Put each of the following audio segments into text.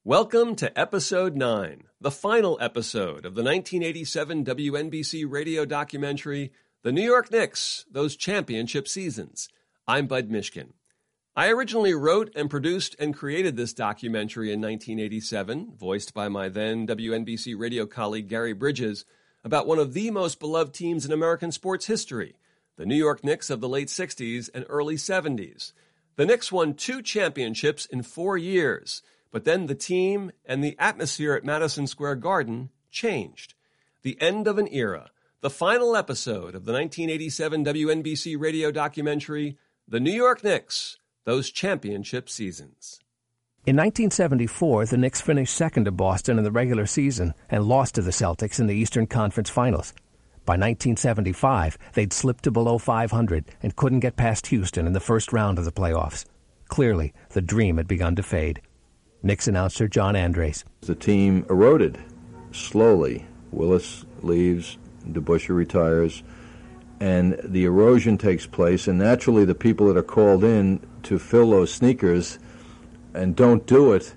Welcome to Episode 9, the final episode of the 1987 WNBC radio documentary, The New York Knicks, Those Championship Seasons. I'm Bud Mishkin. I originally wrote and produced and created this documentary in 1987, voiced by my then WNBC radio colleague Gary Bridges, about one of the most beloved teams in American sports history, the New York Knicks of the late 60s and early 70s. The Knicks won 2 championships in 4 years, but then the team and the atmosphere at Madison Square Garden changed. The end of an era. The final episode of the 1987 WNBC radio documentary, The New York Knicks, Those Championship Seasons. In 1974, the Knicks finished second to Boston in the regular season and lost to the Celtics in the Eastern Conference Finals. By 1975, they'd slipped to below 500 and couldn't get past Houston in the first round of the playoffs. Clearly, the dream had begun to fade. Knicks announcer John Andres. The team eroded slowly. Willis leaves, DeBusschere retires, and the erosion takes place, and naturally the people that are called in to fill those sneakers and don't do it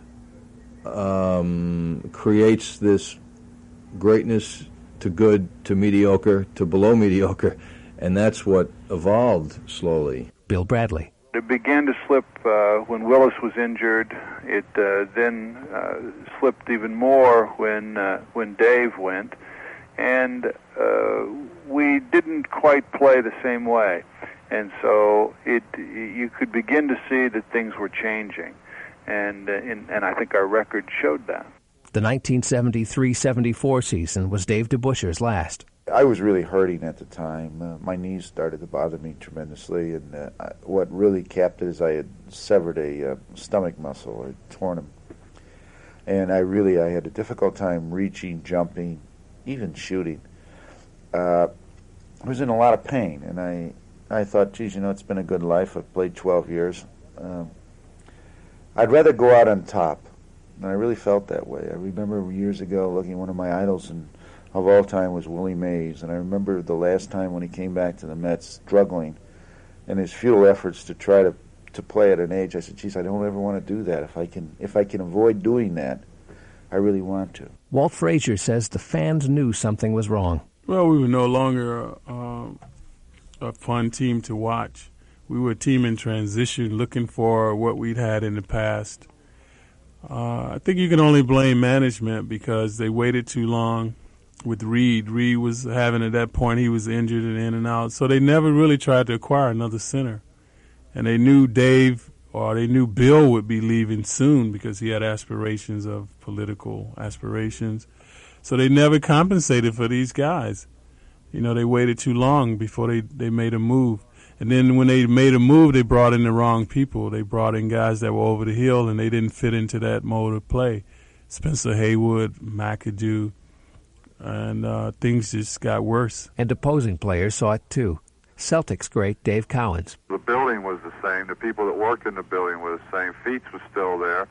creates this greatness to good to mediocre to below mediocre, and that's what evolved slowly. Bill Bradley. It began to slip when Willis was injured. It then slipped even more when Dave went, and we didn't quite play the same way. And so you could begin to see that things were changing, and I think our record showed that. The 1973-74 season was Dave DeBusschere's last. I was really hurting at the time. My knees started to bother me tremendously, and what really capped it is I had severed a stomach muscle. I'd torn them. And I had a difficult time reaching, jumping, even shooting. I was in a lot of pain, and I thought, geez, it's been a good life. I've played 12 years. I'd rather go out on top, and I really felt that way. I remember years ago looking at one of my idols, and of all time was Willie Mays, and I remember the last time when he came back to the Mets struggling and his futile efforts to try to play at an age. I said, geez, I don't ever want to do that. If I can avoid doing that, I really want to. Walt Frazier says the fans knew something was wrong. Well, we were no longer a fun team to watch. We were a team in transition, looking for what we'd had in the past. I think you can only blame management because they waited too long with Reed. Reed was having, at that point, he was injured and in and out. So they never really tried to acquire another center. And they knew they knew Bill would be leaving soon because he had aspirations of political aspirations. So they never compensated for these guys. They waited too long before they made a move. And then when they made a move, they brought in the wrong people. They brought in guys that were over the hill, and they didn't fit into that mode of play. Spencer Haywood, McAdoo, and things just got worse. And opposing players saw it too. Celtics great Dave Cowens. The building was the same. The people that worked in the building were the same. Feets was still there,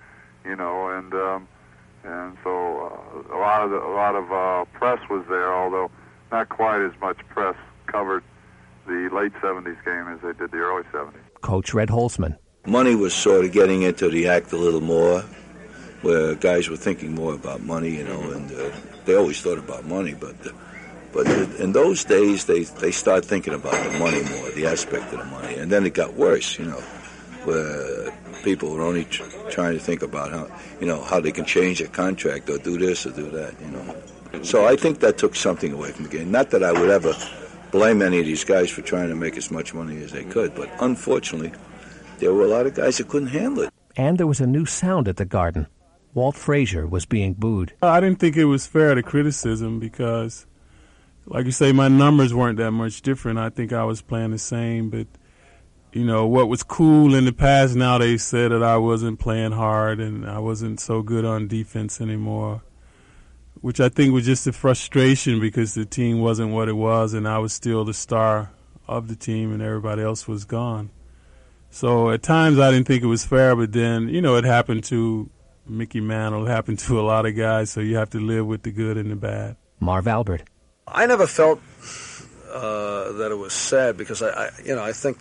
and so a lot of press was there, although not quite as much press covered the late 70s game as they did the early 70s. Coach Red Holzman. Money was sort of getting into the act a little more, where guys were thinking more about money, and they always thought about money, but in those days they started thinking about the money more, the aspect of the money, and then it got worse, where people were only trying to think about how they can change their contract or do this or do that, So I think that took something away from the game. Not that I would ever blame any of these guys for trying to make as much money as they could, but unfortunately, there were a lot of guys that couldn't handle it. And there was a new sound at the Garden. Walt Frazier was being booed. I didn't think it was fair to criticism because, like you say, my numbers weren't that much different. I think I was playing the same, but, what was cool in the past, now they said that I wasn't playing hard and I wasn't so good on defense anymore, which I think was just a frustration because the team wasn't what it was and I was still the star of the team and everybody else was gone. So at times I didn't think it was fair, but then, it happened to Mickey Mantle, it happened to a lot of guys, so you have to live with the good and the bad. Marv Albert. I never felt that it was sad because I think that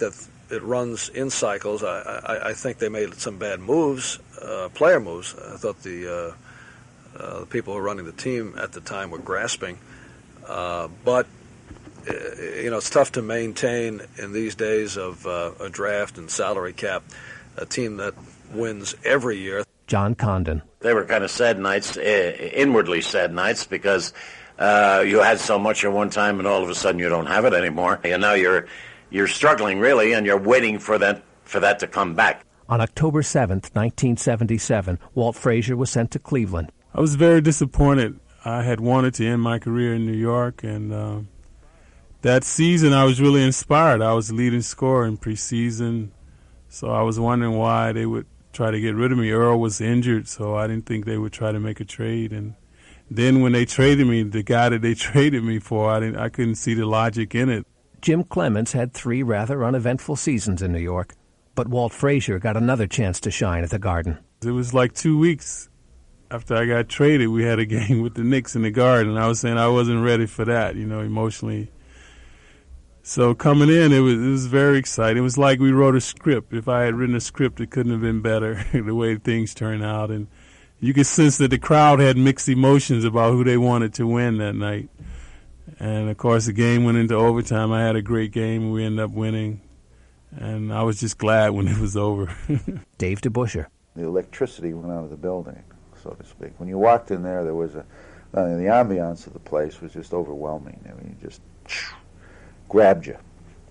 it runs in cycles. I think they made some bad moves, player moves. I thought the people who were running the team at the time were grasping. But it's tough to maintain in these days of a draft and salary cap a team that wins every year. John Condon. They were kind of sad nights, inwardly sad nights, because you had so much at one time and all of a sudden you don't have it anymore. And now you're struggling, really, and you're waiting for that to come back. On October 7th, 1977, Walt Frazier was sent to Cleveland. I was very disappointed. I had wanted to end my career in New York, and that season I was really inspired. I was the leading scorer in preseason, so I was wondering why they would try to get rid of me. Earl was injured, so I didn't think they would try to make a trade. And then when they traded me, the guy that they traded me for, I couldn't see the logic in it. Jim Clemens had 3 rather uneventful seasons in New York, but Walt Frazier got another chance to shine at the Garden. It was like 2 weeks after I got traded, we had a game with the Knicks in the Garden. I was saying I wasn't ready for that, emotionally. So coming in, it was very exciting. It was like we wrote a script. If I had written a script, it couldn't have been better, the way things turned out. And you could sense that the crowd had mixed emotions about who they wanted to win that night. And, of course, the game went into overtime. I had a great game. We ended up winning. And I was just glad when it was over. Dave DeBuscher. The electricity went out of the building, so to speak. When you walked in there, was the ambiance of the place was just overwhelming. I mean, it just grabbed you.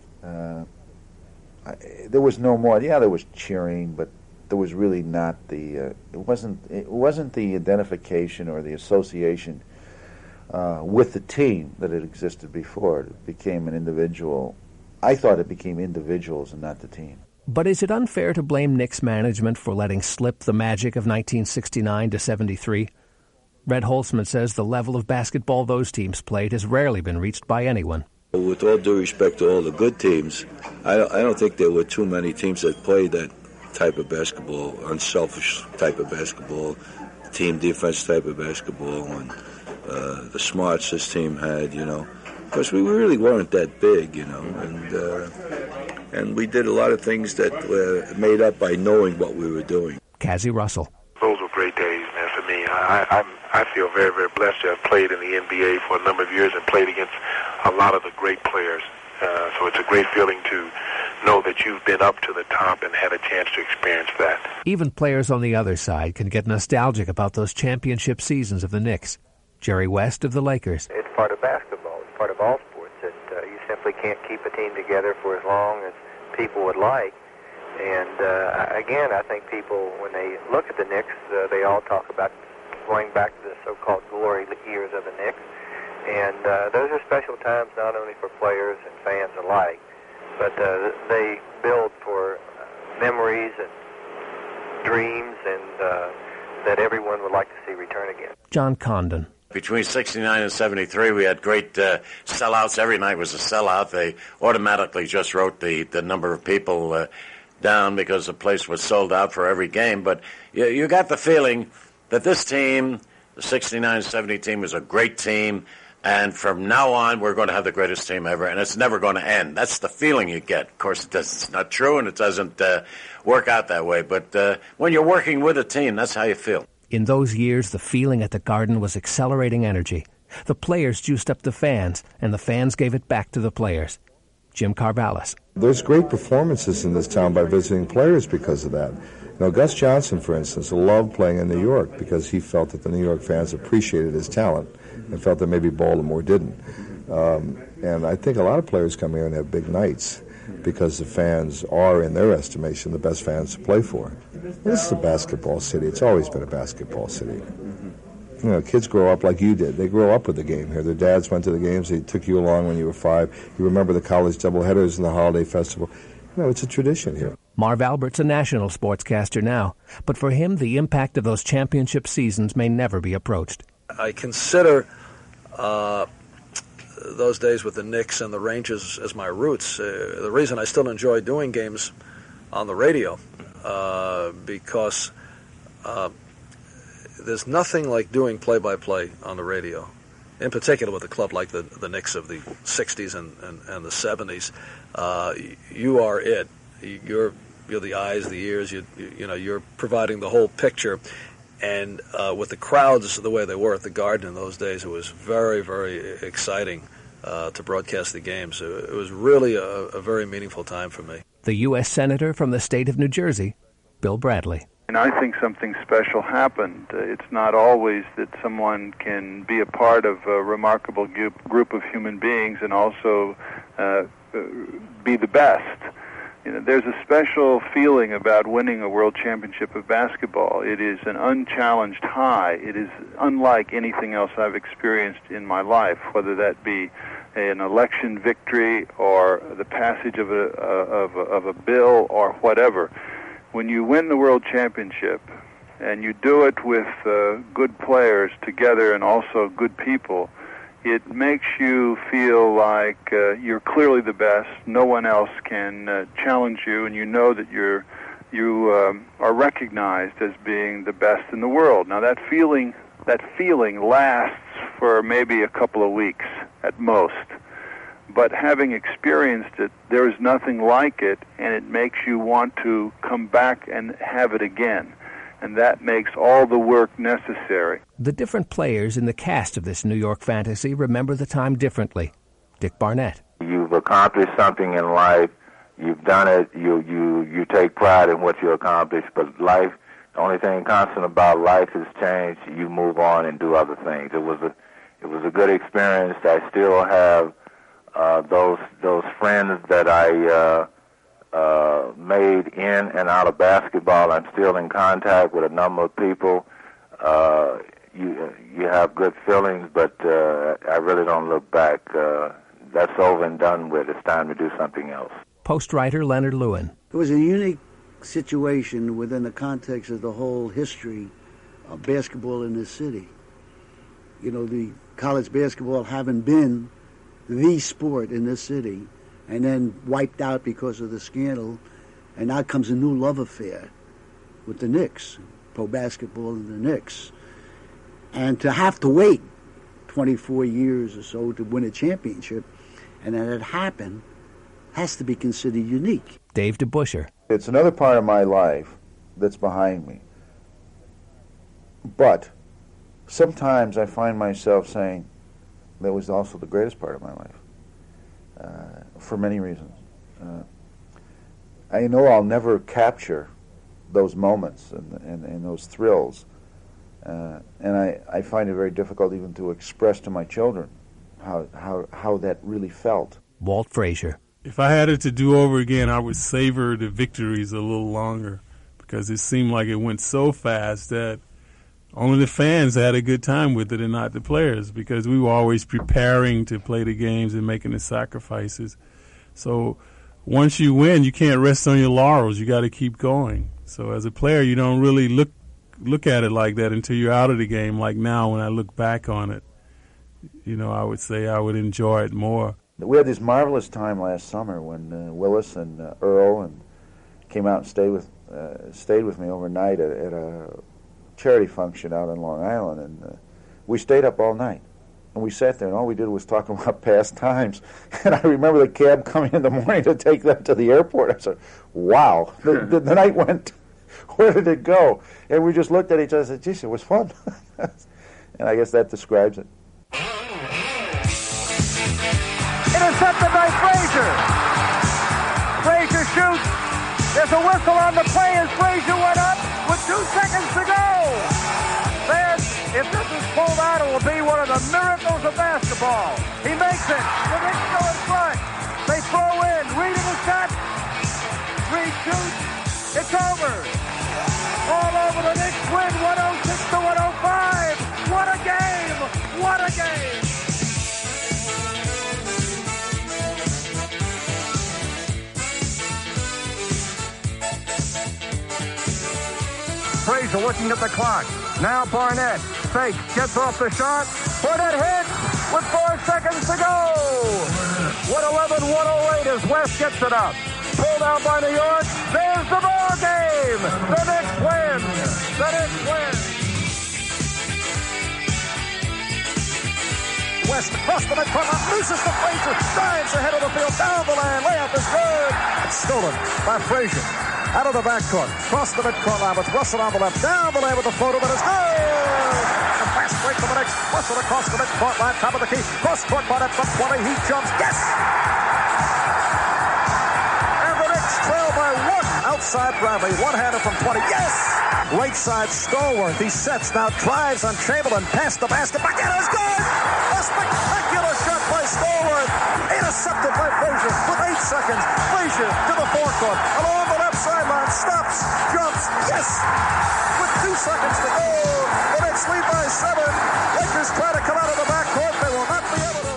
There was no more. Yeah, there was cheering, but there was really not the. It wasn't the identification or the association with the team that had existed before. It became an individual. I thought it became individuals and not the team. But is it unfair to blame Knicks management for letting slip the magic of 1969 to 73? Red Holzman says the level of basketball those teams played has rarely been reached by anyone. With all due respect to all the good teams, I don't think there were too many teams that played that type of basketball, unselfish type of basketball, team defense type of basketball, and the smarts this team had, because we really weren't that big, and we did a lot of things that were made up by knowing what we were doing. Cassie Russell. Those were great days, man, for me. I feel very, very blessed to have played in the NBA for a number of years and played against a lot of the great players. So it's a great feeling to know that you've been up to the top and had a chance to experience that. Even players on the other side can get nostalgic about those championship seasons of the Knicks. Jerry West of the Lakers. It's part of basketball. It's part of all sports. That you simply can't keep a team together for as long as people would like. And again, I think people, when they look at the Knicks, they all talk about going back to the so-called glory years of the Knicks. And those are special times not only for players and fans alike, but they build for memories and dreams and that everyone would like to see return again. John Condon. Between 69 and 73, we had great sellouts. Every night was a sellout. They automatically just wrote the number of people down because the place was sold out for every game. But you got the feeling that this team, the 69-70 team, was a great team. And from now on, we're going to have the greatest team ever, and it's never going to end. That's the feeling you get. Of course, it's not true, and it doesn't work out that way. But when you're working with a team, that's how you feel. In those years, the feeling at the Garden was accelerating energy. The players juiced up the fans, and the fans gave it back to the players. Jim Carvallis. There's great performances in this town by visiting players because of that. Gus Johnson, for instance, loved playing in New York because he felt that the New York fans appreciated his talent and felt that maybe Baltimore didn't. And I think a lot of players come here and have big nights because the fans are, in their estimation, the best fans to play for. This is a basketball city. It's always been a basketball city. Kids grow up like you did. They grow up with the game here. Their dads went to the games. They took you along when you were 5. You remember the college doubleheaders and the holiday festival. It's a tradition here. Marv Albert's a national sportscaster now, but for him, the impact of those championship seasons may never be approached. I consider those days with the Knicks and the Rangers as my roots. The reason I still enjoy doing games on the radio, because there's nothing like doing play-by-play on the radio, in particular with a club like the Knicks of the 60s and the 70s. You are it. you're the eyes, the ears. You're providing the whole picture. And with the crowds the way they were at the Garden in those days, it was very, very exciting to broadcast the games. It was really a very meaningful time for me. The U.S. Senator from the state of New Jersey, Bill Bradley. And I think something special happened. It's not always that someone can be a part of a remarkable group of human beings and also be the best. There's a special feeling about winning a world championship of basketball. It is an unchallenged high. It is unlike anything else I've experienced in my life, whether that be an election victory or the passage of a bill or whatever. When you win the world championship and you do it with good players together and also good people, it makes you feel like you're clearly the best. No one else can challenge you, and you know that you are recognized as being the best in the world. Now that feeling lasts for maybe a couple of weeks at most. But having experienced it, there is nothing like it, and it makes you want to come back and have it again. And that makes all the work necessary. The different players in the cast of this New York fantasy remember the time differently. Dick Barnett. You've accomplished something in life. You've done it. You take pride in what you accomplished. But life, the only thing constant about life is change. You move on and do other things. It was a good experience. I still have those friends that I made in and out of basketball. I'm still in contact with a number of people. You have good feelings, but I really don't look back. That's over and done with. It's time to do something else. Post writer Leonard Lewin. It was a unique situation within the context of the whole history of basketball in this city. The college basketball having been the sport in this city and then wiped out because of the scandal, and now comes a new love affair with the Knicks, pro basketball and the Knicks. And to have to wait 24 years or so to win a championship, and that it happened, has to be considered unique. Dave DeBuscher. It's another part of my life that's behind me. But sometimes I find myself saying, that was also the greatest part of my life, for many reasons. I know I'll never capture those moments and those thrills, and I find it very difficult even to express to my children how that really felt. Walt Frazier. If I had it to do over again, I would savor the victories a little longer, because it seemed like it went so fast that only the fans had a good time with it and not the players, because we were always preparing to play the games and making the sacrifices. So once you win, you can't rest on your laurels. You got to keep going. So as a player, you don't really look at it like that until you're out of the game. Like now, when I look back on it, I would say I would enjoy it more. We had this marvelous time last summer when Willis and Earl and came out and stayed with me overnight at a charity function out on Long Island, and we stayed up all night, and we sat there, and all we did was talk about past times. And I remember the cab coming in the morning to take them to the airport. I said, wow, the night went, where did it go? And we just looked at each other and said, geez, it was fun. And I guess that describes it. Intercepted by Frazier. Frazier shoots. There's a whistle on the play as Frazier went up with 2 seconds to go. Then, if this is pulled out, it will be one of the miracles of basketball. He makes it. The Knicks go in front. They throw in. Reed in the shot. Reed shoots. It's over. All over the Knicks win 106 to 105. What a game. What a game. Frazier looking at the clock. Now Barnett fakes, gets off the shot. Barnett hits with 4 seconds to go. 111-108 as West gets it up. Pulled out by New York. There's the ball game. The Knicks win. The Knicks win. west, across the midcourt, loses to Frazier, drives ahead of the field, down the lane, layup is good. It's stolen by Frazier. Out of the backcourt, across the midcourt line with Russell on the left, down the lane with the floater, but it's good. A fast break for the Knicks. Russell across the midcourt line, top of the key, cross court by that from 20, he jumps, yes! And the Knicks trail by one. Outside Bradley, one-hander from 20, yes! Right side Stallworth, he sets, now drives on Chamberlain, past the basket, back in, it's good! A spectacular shot by Stallworth, intercepted by Frazier with 8 seconds. Frazier to the forecourt, along the left sideline, stops, jumps, yes! With 2 seconds to go, the Knicks lead by 7. Lakers try to come out of the backcourt, they will not be able to.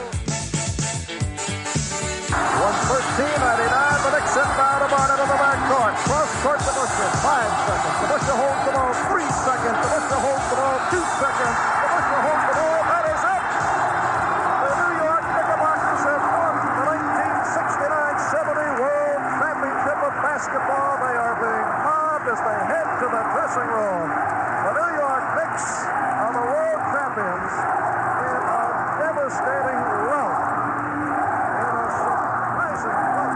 113-99, the Knicks inbound to Barnett in the backcourt. Cross court to Busher, 5 seconds. The Busher holds the ball, 3 seconds. The Busher holds the ball, 2 seconds. The Busher holds the ball, that is it! The New York Knickerbockers have won the 1969-70 World Championship of Basketball. They are being mobbed as they head to the dressing room. The New York Knicks are the world champions in a devastating rout. In a surprising rout.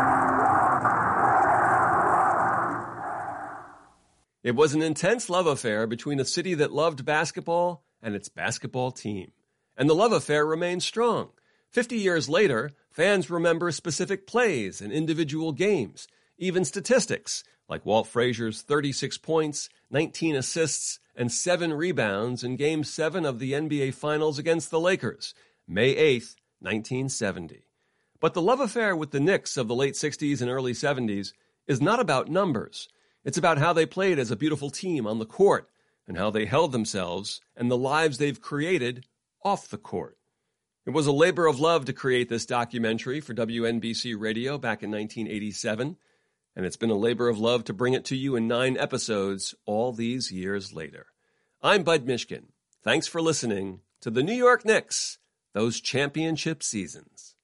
It was an intense love affair between a city that loved basketball and its basketball team. And the love affair remains strong. 50 years later, fans remember specific plays and individual games, even statistics, like Walt Frazier's 36 points, 19 assists, and 7 rebounds in Game 7 of the NBA Finals against the Lakers, May 8th, 1970. But the love affair with the Knicks of the late 60s and early 70s is not about numbers. It's about how they played as a beautiful team on the court and how they held themselves and the lives they've created off the court. It was a labor of love to create this documentary for WNBC Radio back in 1987, and it's been a labor of love to bring it to you in 9 episodes all these years later. I'm Bud Mishkin. Thanks for listening to the New York Knicks, those championship seasons.